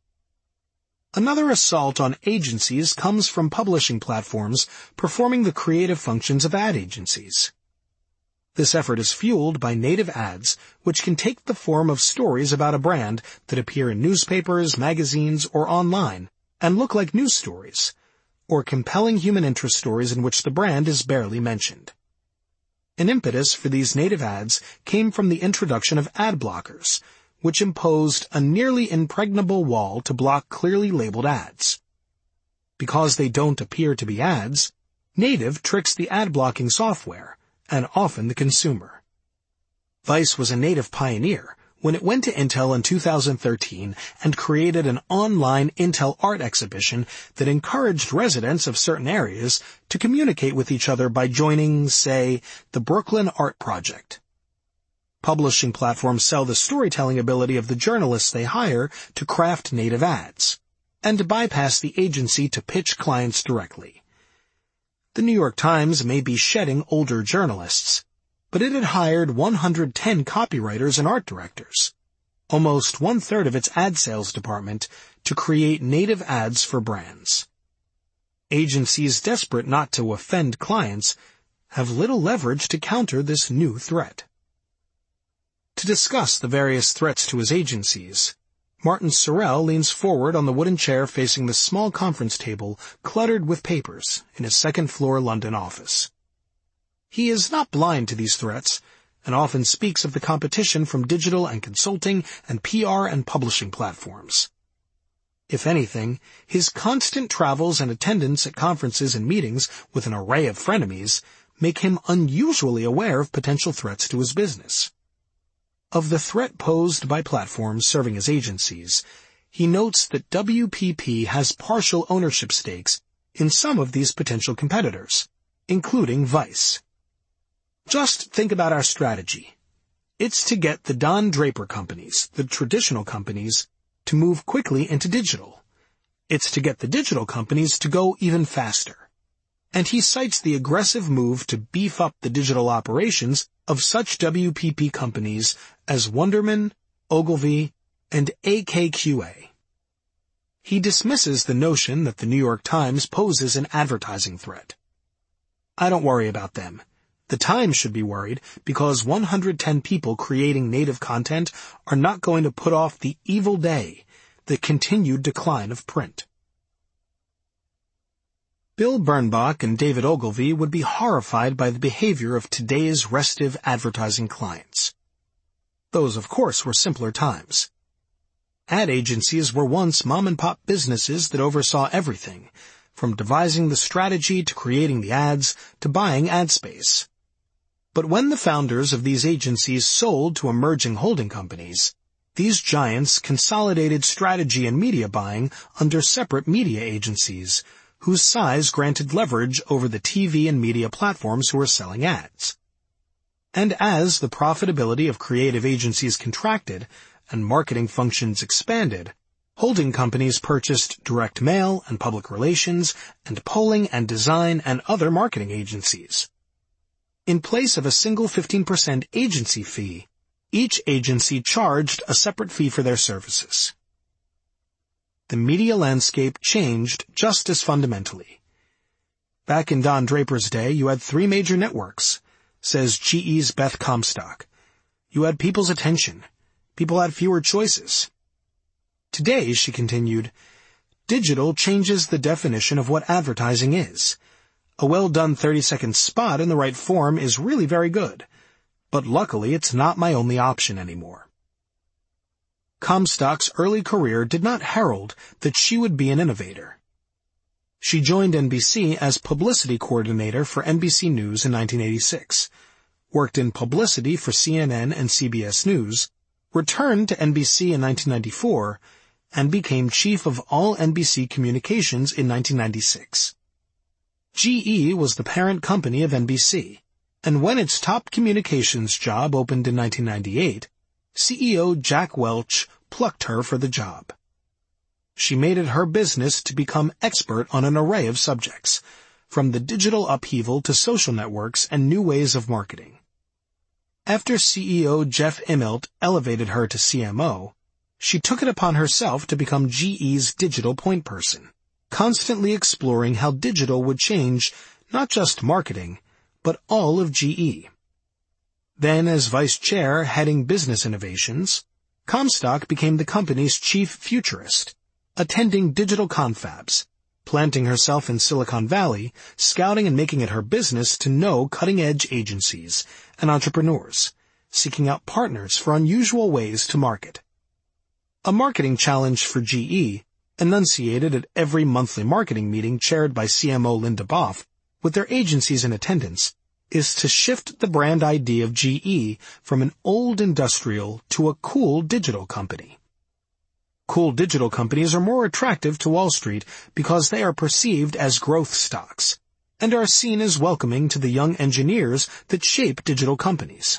Another assault on agencies comes from publishing platforms performing the creative functions of ad agencies. This effort is fueled by native ads, which can take the form of stories about a brand that appear in newspapers, magazines, or online, and look like news stories, or compelling human interest stories in which the brand is barely mentioned. An impetus for these native ads came from the introduction of ad blockers, which imposed a nearly impregnable wall to block clearly labeled ads. Because they don't appear to be ads, native tricks the ad-blocking software, and often the consumer. Vice was a native pioneer when it went to Intel in two thousand thirteen and created an online Intel art exhibition that encouraged residents of certain areas to communicate with each other by joining, say, the Brooklyn Art Project. Publishing platforms sell the storytelling ability of the journalists they hire to craft native ads, and bypass the agency to pitch clients directly. The New York Times may be shedding older journalists, but it had hired one hundred ten copywriters and art directors, almost one-third of its ad sales department, to create native ads for brands. Agencies desperate not to offend clients have little leverage to counter this new threat. To discuss the various threats to his agencies, Martin Sorrell leans forward on the wooden chair facing the small conference table cluttered with papers in his second-floor London office. He is not blind to these threats, and often speaks of the competition from digital and consulting and P R and publishing platforms. If anything, his constant travels and attendance at conferences and meetings with an array of frenemies make him unusually aware of potential threats to his business. Of the threat posed by platforms serving as agencies, he notes that W P P has partial ownership stakes in some of these potential competitors, including Vice. Just think about our strategy. It's to get the Don Draper companies, the traditional companies, to move quickly into digital. It's to get the digital companies to go even faster. And he cites the aggressive move to beef up the digital operations of such W P P companies as Wunderman, Ogilvy, and A K Q A. He dismisses the notion that the New York Times poses an advertising threat. I don't worry about them. The Times should be worried because one hundred ten people creating native content are not going to put off the evil day, the continued decline of print. Bill Bernbach and David Ogilvy would be horrified by the behavior of today's restive advertising clients. Those, of course, were simpler times. Ad agencies were once mom-and-pop businesses that oversaw everything, from devising the strategy to creating the ads to buying ad space. But when the founders of these agencies sold to emerging holding companies, these giants consolidated strategy and media buying under separate media agencies, whose size granted leverage over the T V and media platforms who were selling ads. And as the profitability of creative agencies contracted and marketing functions expanded, holding companies purchased direct mail and public relations and polling and design and other marketing agencies. In place of a single fifteen percent agency fee, each agency charged a separate fee for their services. the media landscape changed just as fundamentally. Back in Don Draper's day, you had three major networks, says G E's Beth Comstock. You had people's attention. People had fewer choices. Today, she continued, digital changes the definition of what advertising is. A well-done thirty-second spot in the right form is really very good, but luckily it's not my only option anymore. Comstock's early career did not herald that she would be an innovator. She joined N B C as publicity coordinator for N B C News in nineteen eighty-six, worked in publicity for C N N and C B S News, returned to N B C in nineteen ninety-four, and became chief of all N B C communications in nineteen ninety-six. G E was the parent company of N B C, and when its top communications job opened in nineteen ninety-eight, C E O Jack Welch plucked her for the job. She made it her business to become expert on an array of subjects, from the digital upheaval to social networks and new ways of marketing. After C E O Jeff Immelt elevated her to C M O, she took it upon herself to become G E's digital point person, constantly exploring how digital would change not just marketing, but all of G E. Then, as vice chair heading business innovations, Comstock became the company's chief futurist, attending digital confabs, planting herself in Silicon Valley, scouting and making it her business to know cutting-edge agencies and entrepreneurs, seeking out partners for unusual ways to market. A marketing challenge for G E, enunciated at every monthly marketing meeting chaired by C M O Linda Boff, with their agencies in attendance, is to shift the brand idea of G E from an old industrial to a cool digital company. Cool digital companies are more attractive to Wall Street because they are perceived as growth stocks and are seen as welcoming to the young engineers that shape digital companies.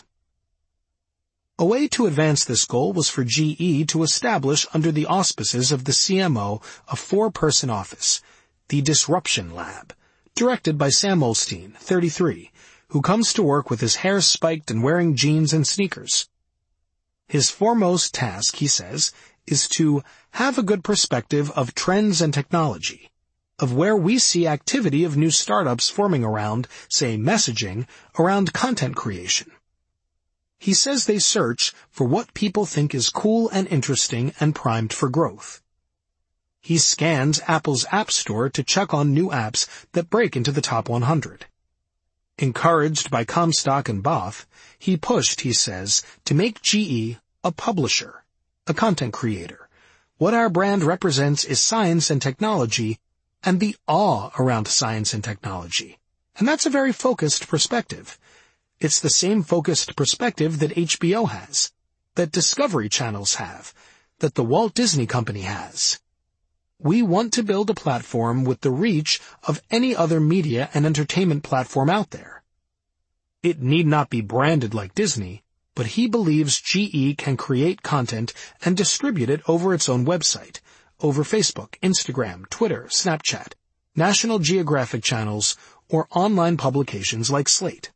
A way to advance this goal was for G E to establish under the auspices of the C M O a four-person office, the Disruption Lab, directed by Sam Olstein, thirty-three, who comes to work with his hair spiked and wearing jeans and sneakers. His foremost task, he says, is to have a good perspective of trends and technology, of where we see activity of new startups forming around, say, messaging, around content creation. He says they search for what people think is cool and interesting and primed for growth. He scans Apple's App Store to check on new apps that break into the top one hundred. Encouraged by Comstock and Boff, he pushed, he says, to make G E a publisher, a content creator. What our brand represents is science and technology, and the awe around science and technology. And that's a very focused perspective. It's the same focused perspective that H B O has, that Discovery Channels have, that the Walt Disney Company has. We want to build a platform with the reach of any other media and entertainment platform out there. It need not be branded like Disney, but he believes G E can create content and distribute it over its own website, over Facebook, Instagram, Twitter, Snapchat, National Geographic channels, or online publications like Slate.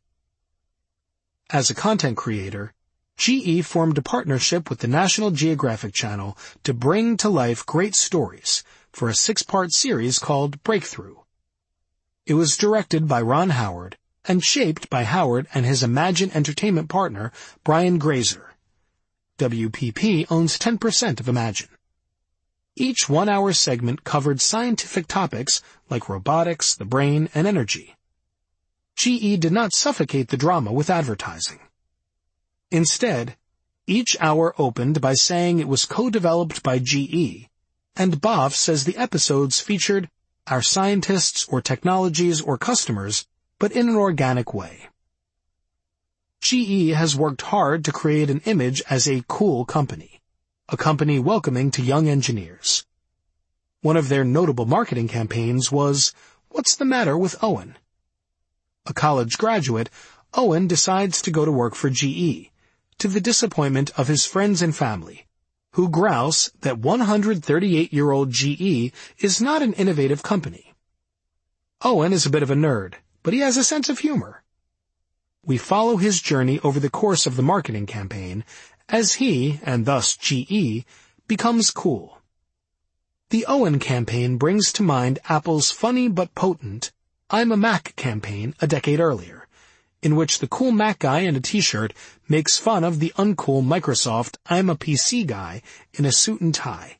As a content creator, G E formed a partnership with the National Geographic Channel to bring to life great stories for a six-part series called Breakthrough. It was directed by Ron Howard and shaped by Howard and his Imagine Entertainment partner, Brian Grazer. W P P owns ten percent of Imagine. Each one-hour segment covered scientific topics like robotics, the brain, and energy. G E did not suffocate the drama with advertising. Instead, each hour opened by saying it was co-developed by G E, and Boff says the episodes featured our scientists or technologies or customers, but in an organic way. G E has worked hard to create an image as a cool company, a company welcoming to young engineers. One of their notable marketing campaigns was, "What's the matter with Owen?" A college graduate, Owen decides to go to work for G E, to the disappointment of his friends and family, who grouse that one hundred thirty-eight-year-old G E is not an innovative company. Owen is a bit of a nerd, but he has a sense of humor. We follow his journey over the course of the marketing campaign as he, and thus G E, becomes cool. The Owen campaign brings to mind Apple's funny but potent I'm a Mac campaign a decade earlier, in which the cool Mac guy in a t-shirt makes fun of the uncool Microsoft I'm a P C guy in a suit and tie.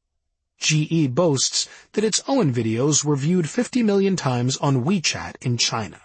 G E boasts that its Owen videos were viewed fifty million times on WeChat in China.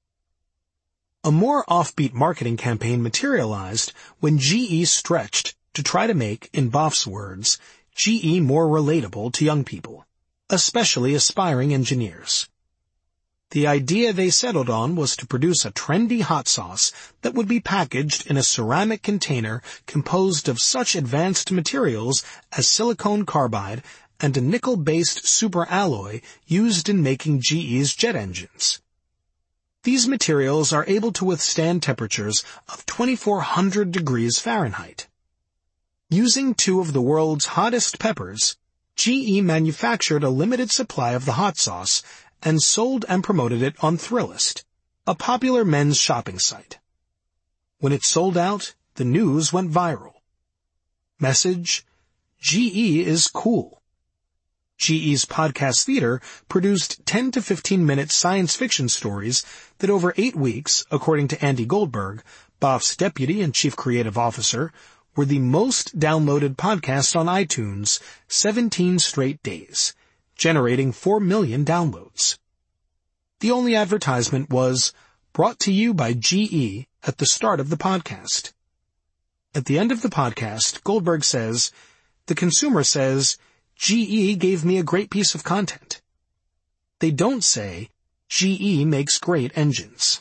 A more offbeat marketing campaign materialized when G E stretched to try to make, in Boff's words, G E more relatable to young people, especially aspiring engineers. The idea they settled on was to produce a trendy hot sauce that would be packaged in a ceramic container composed of such advanced materials as silicon carbide and a nickel-based superalloy used in making G E's jet engines. These materials are able to withstand temperatures of twenty-four hundred degrees Fahrenheit. Using two of the world's hottest peppers, G E manufactured a limited supply of the hot sauce and sold and promoted it on Thrillist, a popular men's shopping site. When it sold out, the news went viral. Message: G E is cool. G E's podcast theater produced ten to fifteen minute science fiction stories that over eight weeks, according to Andy Goldberg, Boff's deputy and chief creative officer, were the most downloaded podcast on iTunes seventeen straight days, generating four million downloads. The only advertisement was brought to you by G E at the start of the podcast. At the end of the podcast, Goldberg says, "The consumer says, G E gave me a great piece of content." They don't say, G E makes great engines.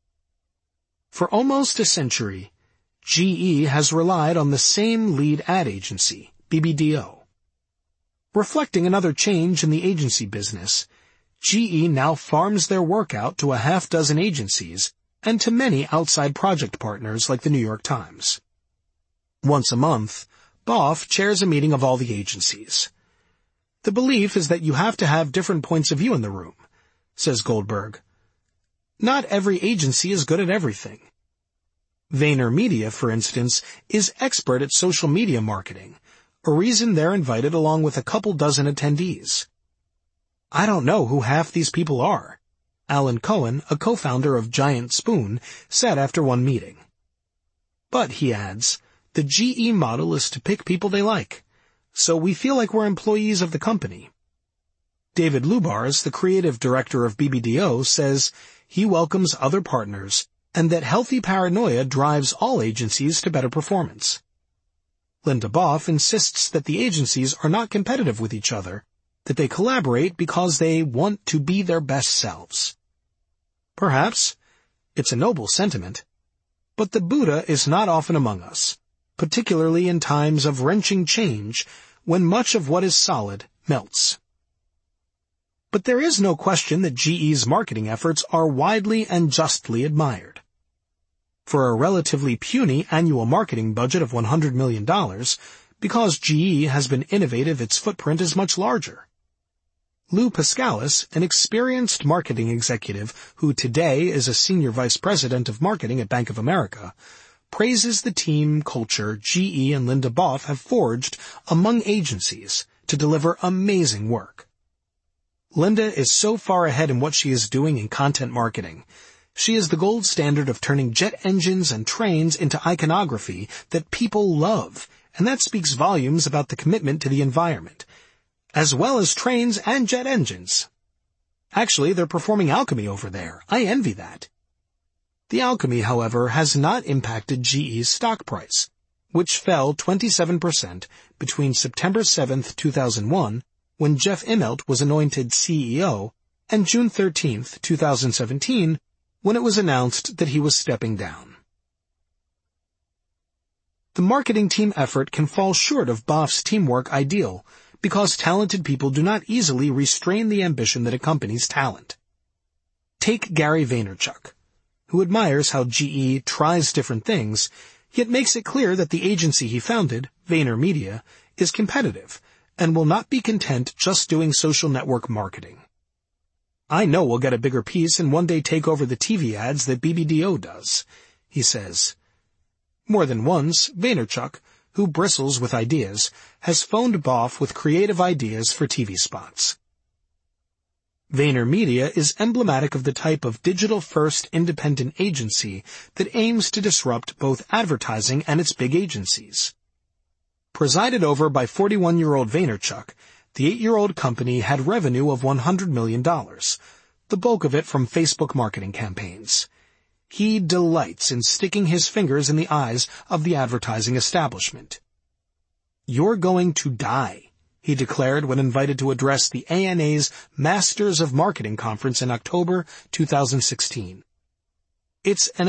For almost a century, G E has relied on the same lead ad agency, B B D O. Reflecting another change in the agency business, G E now farms their work out to a half dozen agencies and to many outside project partners like the New York Times. Once a month, Boff chairs a meeting of all the agencies. The belief is that you have to have different points of view in the room, says Goldberg. Not every agency is good at everything. VaynerMedia, for instance, is expert at social media marketing, a reason they're invited along with a couple dozen attendees. I don't know who half these people are, Alan Cohen, a co-founder of Giant Spoon, said after one meeting. But, he adds, the G E model is to pick people they like, so we feel like we're employees of the company. David Lubars, the creative director of B B D O, says he welcomes other partners and that healthy paranoia drives all agencies to better performance. Linda Boff insists that the agencies are not competitive with each other, that they collaborate because they want to be their best selves. Perhaps it's a noble sentiment, but the Buddha is not often among us, particularly in times of wrenching change when much of what is solid melts. But there is no question that G E's marketing efforts are widely and justly admired. For a relatively puny annual marketing budget of one hundred million dollars, because G E has been innovative, its footprint is much larger. Lou Pascalis, an experienced marketing executive who today is a senior vice president of marketing at Bank of America, praises the team culture G E and Linda Boff have forged among agencies to deliver amazing work. Linda is so far ahead in what she is doing in content marketing. She is the gold standard of turning jet engines and trains into iconography that people love, and that speaks volumes about the commitment to the environment, as well as trains and jet engines. Actually, they're performing alchemy over there. I envy that. The alchemy, however, has not impacted G E's stock price, which fell twenty-seven percent between September seventh, two thousand one, when Jeff Immelt was anointed C E O, and June thirteenth, two thousand seventeen, when it was announced that he was stepping down. The marketing team effort can fall short of Boff's teamwork ideal because talented people do not easily restrain the ambition that accompanies talent. Take Gary Vaynerchuk, who admires how G E tries different things, yet makes it clear that the agency he founded, VaynerMedia, is competitive and will not be content just doing social network marketing. I know we'll get a bigger piece and one day take over the T V ads that B B D O does, he says. More than once, Vaynerchuk, who bristles with ideas, has phoned Boff with creative ideas for T V spots. VaynerMedia is emblematic of the type of digital-first independent agency that aims to disrupt both advertising and its big agencies. Presided over by forty-one-year-old Vaynerchuk, the eight-year-old company had revenue of one hundred million dollars, the bulk of it from Facebook marketing campaigns. He delights in sticking his fingers in the eyes of the advertising establishment. "You're going to die," he declared when invited to address the A N A's Masters of Marketing Conference in October two thousand sixteen. It's an